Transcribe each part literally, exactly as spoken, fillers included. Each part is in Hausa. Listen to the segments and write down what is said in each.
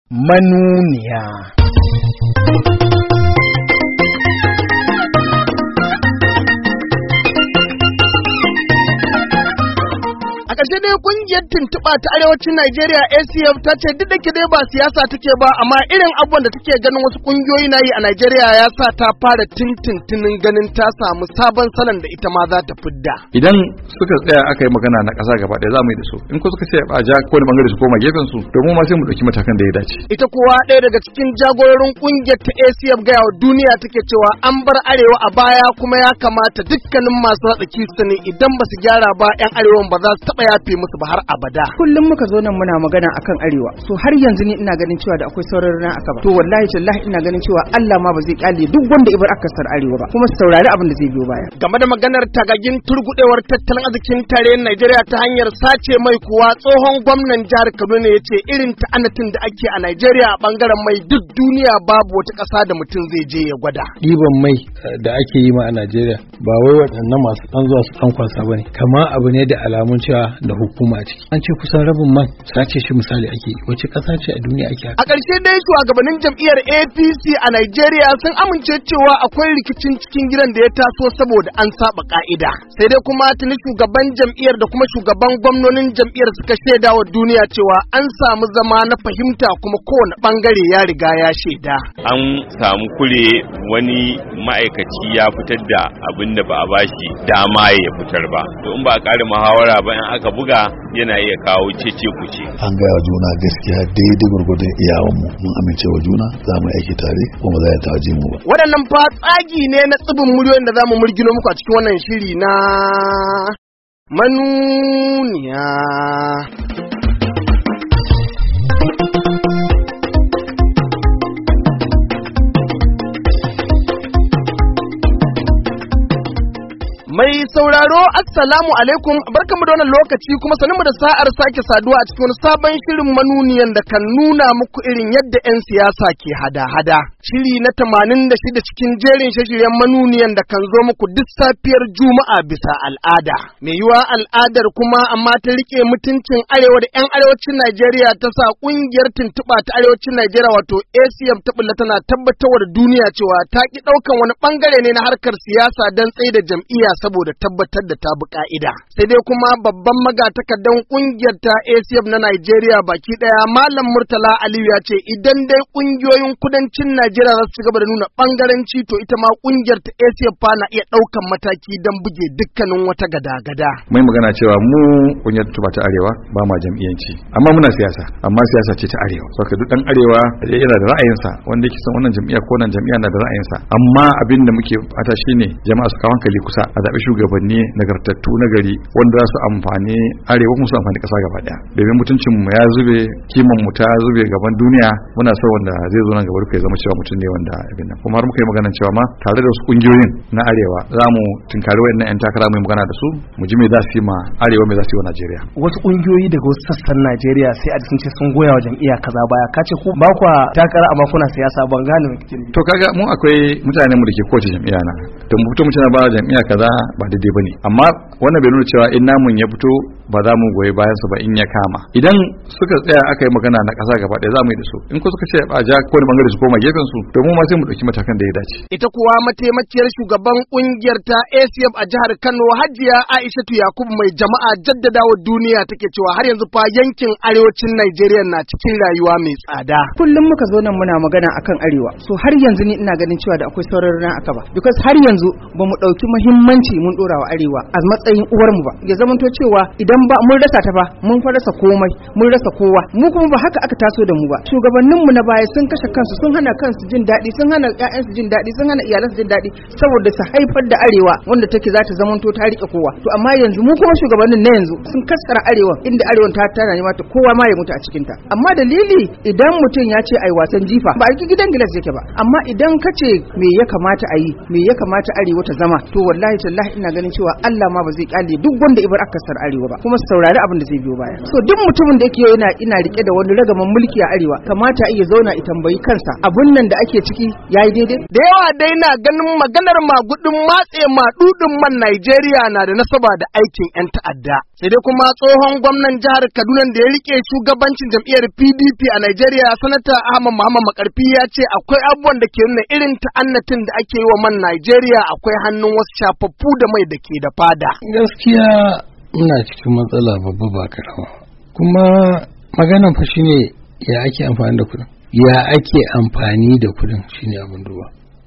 manuniya. A ƙarshe dai ƙungiyar tuntuɓa ta arewacin Najeriya A C F ta ce duk da ke dai ba siyasa take ba, amma irin abubuwan da take ganin wasu ƙungiyoyi na yi a Najeriya ya sa ta fara tintintinin ganin ta samu sabon salon da ita ma za ta fidda. Idan suka tsaya aka yi magana na ƙasa gaba ɗaya za mu yi da su, in ko suka ce a ja kowane bangare su koma gefen su, domin ma sai mu ɗauki matakan da ya dace. Ita kuwa ɗaya daga cikin jagororin ƙungiyar ta A C F gaya wa duniya take cewa an bar arewa a baya, kuma ya kamata dukkanin masu ratsaki su sani idan ba su gyara ba 'yan arewan ba za su taɓa yafe musu ba har abada. Kullum muka zo nan muna magana akan arewa, so har yanzu ni ina ganin cewa da akwai sauran rana aka ba. To wallahi tallahi ina ganin cewa Allah ma ba zai kyale duk wanda ibar aka sar arewa ba, kuma su saurari abin da zai biyo baya. Game da maganar tagagin turgudewar tattalin arzikin tarayyar Najeriya ta hanyar sace mai kuwa, tsohon gwamnan jihar Kaduna ya ce irin ta'anatin da ake a Najeriya a bangaren mai duk duniya babu wata ƙasa da mutum zai je ya gwada. Ɗiban mai da ake yi ma a Najeriya ba wai waɗannan masu ɗan zuwa su ɗan kwasa ba ne, kama abu ne da alamun cewa da hukuma a ciki. An ce kusan rabin man sace shi misali ake, wace ƙasa ce a duniya ake haka? A ƙarshe dai shugabannin jam'iyyar A P C a Najeriya sun amince cewa akwai rikicin cikin gidan da ya taso saboda an saba ka'ida. Sai dai kuma tuni shugaban jam'iyyar da kuma shugaban gwamnonin jam'iyyar suka shaida wa duniya cewa an samu zama na fahimta kuma kowane bangare ya riga ya shaida. An samu kure, wani ma'aikaci ya fitar da abin da ba a bashi dama ya fitar ba. To in ba a ƙara muhawara ba in aka buga yana iya kawo cece kuce. An gaya juna gaskiya daidai gurgurdun iyawanmu, mun amince wa juna za mu aiki tare kuma za ya taje mu ba. Waɗannan fa tsagi ne na tsibin muryoyin da za mu murgino muku a cikin wannan shiri na manuniya. Mai sauraro assalamu alaikum, barkamu da wannan lokaci kuma sanin mu da sa'ar sake saduwa a cikin wani sabon shirin manuniyan da kan nuna muku irin yadda 'yan siyasa ke hada-hada. Shiri na tamanin da shida cikin jerin shirye-shiryen manuniyan da kan zo muku duk safiyar Juma'a bisa al'ada. Mai yiwa al'adar kuma amma ta rike mutuncin arewa da 'yan arewacin Najeriya ta sa ƙungiyar tuntuɓa ta arewacin Najeriya wato A C F ta bulla tana tabbatarwa da duniya cewa ta ki ɗaukan wani ɓangare ne na harkar siyasa don tsaye da jam'iyya saboda tabbatar da ta bi ka'ida. Sai dai kuma babban magatakardan kungiyar ta A C F na Najeriya baki daya Malam Murtala Aliyu ya ce idan dai kungiyoyin kudancin Najeriya za su gaba da nuna bangaranci, to ita ma kungiyar ta A C F fa na iya daukan mataki don buge dukkanin wata gada-gada. Mai magana cewa mu kungiyar tuba ta arewa ba ma jam'iyyanci, amma muna siyasa, amma siyasa ce ta arewa. Saboda duk dan arewa yana da ra'ayinsa, wanda yake son wannan jam'iyya ko wannan jam'iyya na da ra'ayinsa, amma abin da muke fata shine jama'a su kawo hankali kusa a zaɓi shugabanni nagartattu na gari wanda za su amfani arewa kuma su amfani ƙasa gaba ɗaya. Domin mutuncin mu ya zube, kiman mu ta zube gaban duniya, muna so wanda zai zo nan gaba ya zama cewa mutum ne wanda abin nan. Kuma har muka yi magana cewa ma tare da wasu kungiyoyin na arewa za mu tunkari wayannan yan takara mu yi magana da su, mu ji me za su yi ma arewa, me za su yi wa Najeriya. Wasu kungiyoyi daga wasu sassan Najeriya sai a sun ce sun goya wa jam'iyya kaza baya, kace ku ba kwa takara amma kuna siyasa, ban gane me kike nufi. To kaga mu akwai mutanen mu da ke kowace jam'iyya na, to mu fito mu ce na ba jam'iyya kaza ba daidai bane, amma wannan bai nuna cewa in namun ya fito ba za mu goyi bayan su ba in ya kama. Idan suka tsaya aka yi magana na ƙasa gaba ɗaya za mu yi da su, in ko suka ce a ja kowane bangare su koma gefen su, to mu ma sai mu ɗauki matakan da ya dace. Ita kuwa mataimakiyar shugaban kungiyar ta A C F a jihar Kano Hajiya Aishatu Yakubu mai jama'a jaddadawa duniya take cewa har yanzu fa yankin arewacin Najeriya na cikin rayuwa mai tsada. Kullum muka zo nan muna magana akan arewa, so har yanzu ni ina ganin cewa da akwai sauran rana aka ba, because har yanzu ba mu ɗauki muhimmanci mun ɗora wa arewa a matsayin uwar mu ba. Ya zamanto cewa idan ba mun rasa ta ba, mun fa rasa komai, mun rasa kowa. Mu kuma ba haka aka taso da mu ba. Shugabannin mu na baya sun kashe kansu, sun hana kansu jin daɗi, sun hana ƴaƴan su jin daɗi, sun hana iyalan su jin daɗi saboda su haifar da arewa wanda take za ta zamanto ta rike kowa. To amma yanzu mu kuma shugabannin na yanzu sun kaskara arewa, inda arewan ta tana ne mata kowa ma ya mutu a cikin ta. Amma dalili idan mutum ya ce ai wasan jifa ba a gidan gilas yake ba, amma idan ka ce me ya kamata a yi, me ya kamata arewa ta zama, to wallahi tallahi ina ganin cewa Allah ma ba zai kyale duk wanda ibar aka sar arewa ba. kuma su saurari abin da zai biyo baya. So duk mutumin da yake yana ina rike da wani ragaman mulki a arewa kamata iya zauna ya tambayi kansa abun nan da ake ciki yayi daidai. Da yawa dai na ganin maganar magudin matse madudin man Najeriya na da nasaba da aikin 'yan ta'adda. Sai dai kuma tsohon gwamnan jihar Kaduna da ya rike shugabancin jam'iyyar P D P a Najeriya sanata Ahmad Muhammad Makarfi ya ce akwai abubuwan da ke nuna irin ta'annatin da ake yi wa man Najeriya akwai hannun wasu shafaffu da mai da ke da fada. Gaskiya ina cikin matsala babba ba karama. Kuma maganan fa shine ya ake amfani da kuɗin. Ya ake amfani da kuɗin shine abin duba.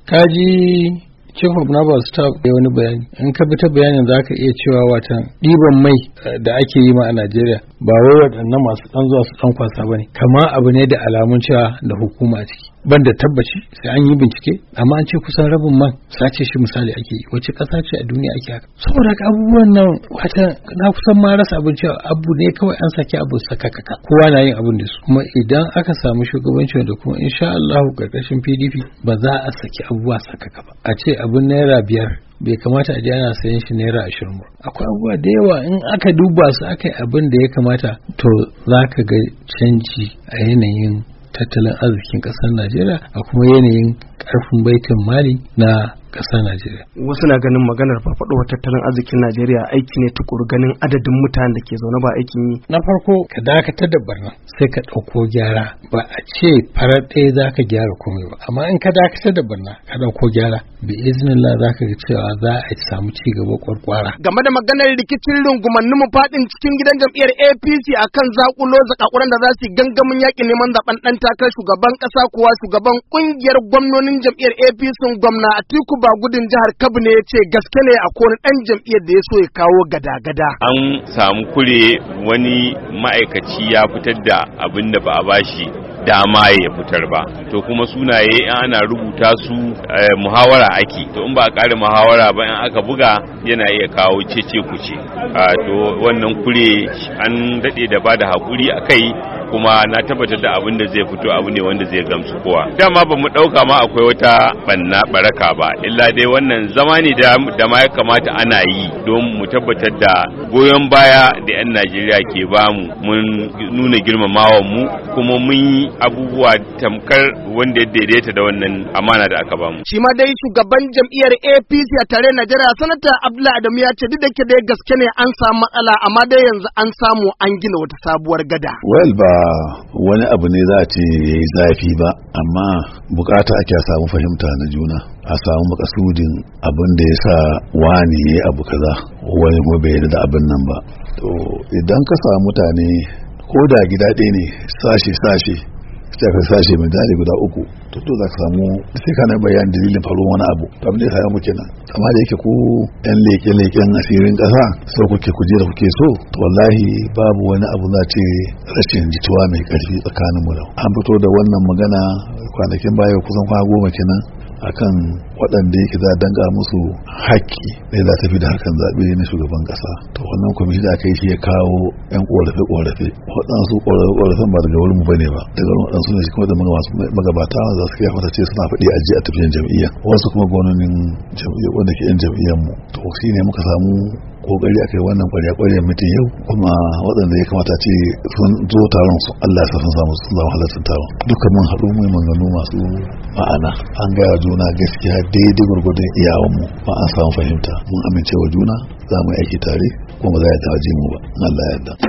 Kaji Chief of Naval Staff ya wani bayani in ka bi ta bayanin za ka iya cewa watan ɗiban mai da ake yi ma a Najeriya ba wai waɗannan masu ɗan zuwa su ɗan kwasa ba ne kama abu ne da alamun cewa da hukuma a ciki ban da tabbaci sai an yi bincike amma an ce kusan rabin man sace shi misali ake yi wace ƙasa ce a duniya ake haka saboda abubuwan nan wata na kusan ma rasa abin cewa abu ne kawai an saki abu sakakaka kowa na yin abin da su kuma idan aka samu shugabanci da kuma insha Allah ƙarƙashin P D P ba za a saki abubuwa sakaka ba a ce abin naira biyar bai kamata a je ana sayan shi naira ashirin ba akwai abubuwa da yawa in aka duba su aka yi abin da ya kamata to za ka ga canji a yanayin tattalin arzikin ƙasar Najeriya a kuma yanayin ƙarfin baitin mali na ƙasar Najeriya. Wasu na ganin maganar farfaɗowar tattalin arzikin Najeriya aiki ne tukuru ganin adadin mutanen da ke zaune ba aikin yi. Na farko ka dakatar da barna sai ka ɗauko gyara ba a ce farar ɗaya za ka gyara komai ba amma in ka dakatar da barna ka ɗauko gyara bi iznillah za ka ga cewa za a samu ci gaba kwarkwara. Game da maganar rikicin rungumannin mu faɗin cikin gidan jam'iyyar A P C akan zakulo zakakuran da za su yi gangamin yaƙin neman zaɓen ɗan takarar shugaban ƙasa kuwa shugaban ƙungiyar gwamnonin jam'iyyar A P C gwamna Atiku ba gudun jihar Kebbi ne ya ce gaske ne a kowane ɗan jam'iyyar da ya so ya kawo gada-gada. An samu kure wani ma'aikaci ya fitar da abin da ba a bashi dama ya fitar ba to kuma sunaye ana rubuta su muhawara ake to in ba a ƙara muhawara ba in aka buga yana iya kawo cece kuce to wannan kure an daɗe da ba da haƙuri a kai kuma na tabbatar da abin da zai fito abu ne wanda zai gamsu kowa dama ba mu ɗauka ma akwai wata banna baraka ba illa dai wannan zama ne da ma ya kamata ana yi don mu tabbatar da goyon baya da 'yan Najeriya ke bamu mun nuna girmamawan mu kuma mun yi abubuwa tamkar wanda ya daidaita da wannan amana da aka bamu. Shi ma dai shugaban jam'iyyar A P C a tare Najeriya sanata Abdullahi Adamu ya ce duk da ke dai gaske ne an samu matsala amma dai yanzu an samu an gina wata sabuwar gada. Well ba wani abu ne za a ce yayi zafi ba amma bukata ake samu fahimta na juna a samu makasudin abin da ya sa wani yayi abu kaza wani kuma bai yarda da abin nan ba. To idan ka samu mutane ko da gida ɗaya ne sashe-sashe sai ka sashe mai dali guda uku to to za ka samu sai ka na bayan dalilin faruwar wani abu abin da ya samu kenan amma da yake ku yan leke-leken asirin ƙasa sau kuke kuje da kuke so to wallahi babu wani abu za ce rashin jituwa mai ƙarfi tsakanin mu da an fito da wannan magana kwanakin baya kusan kwana goma kenan akan waɗanda yake za a danga musu haƙƙi da za ta fi da harkar zaɓe na shugaban ƙasa to wannan kwamiti da aka yi shi ya kawo yan ƙorafe-ƙorafe waɗansu ƙorafe-ƙorafen ba daga wurin mu bane ba daga wurin waɗansu ne kuma da magabata za su kai fata ce suna faɗi a ji a tafiyan jam'iyya wasu kuma gwamnonin jam'iyya wanda ke yan jam'iyyar mu to shi ne muka samu kokari aka yi wannan kwarya-kwaryar mutum yau kuma waɗanda ya kamata ce sun zo taron su Allah ya sun samu sun zama halartar taron duka mun haɗu mai maganganu masu ma'ana an gaya juna gaskiya daidai gwargwadon iyawanmu ba an samu fahimta mun amince wa juna za mu aiki tare kuma za ya tawaje mu ba Allah ya yarda.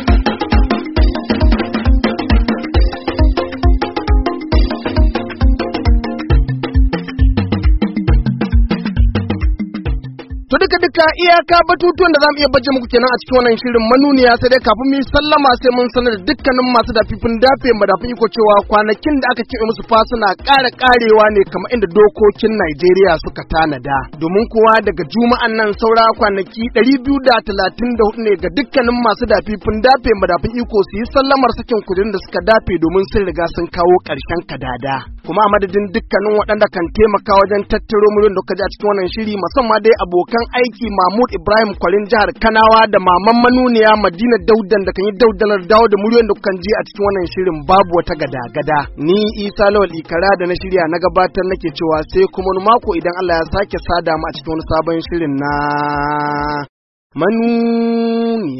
To duka duka iyaka batutuwan da zamu iya baje muku kenan a cikin wannan shirin manuniya sai dai kafin mu sallama sai mun sanar da dukkanin masu dafifin dafe madafin iko cewa kwanakin da aka kebe musu fa suna ƙara ƙarewa ne kamar inda dokokin Najeriya suka tanada. Domin kuwa daga juma'an nan saura kwanaki ɗari biyu da talatin da hudu ne ga dukkanin masu dafifin dafe madafin iko su yi sallamar sakin kudin da suka dafe domin sun riga sun kawo ƙarshen kadada. Kuma a madadin dukkanin waɗanda kan taimaka wajen tattaro miliyon da kaji a cikin wannan shiri musamman dai abokan aiki Mahmud Ibrahim Kwarin jihar Kanawa da maman manuniya Madina Daudan da kan yi daudalar dawo da muryoyin da kukan ji a cikin wannan shirin babu wata gada-gada. Ni Isa Lawal Ikara da na shirya na gabatar nake cewa sai kuma wani mako idan Allah ya sake sada mu a cikin wani sabon shirin na manuniya.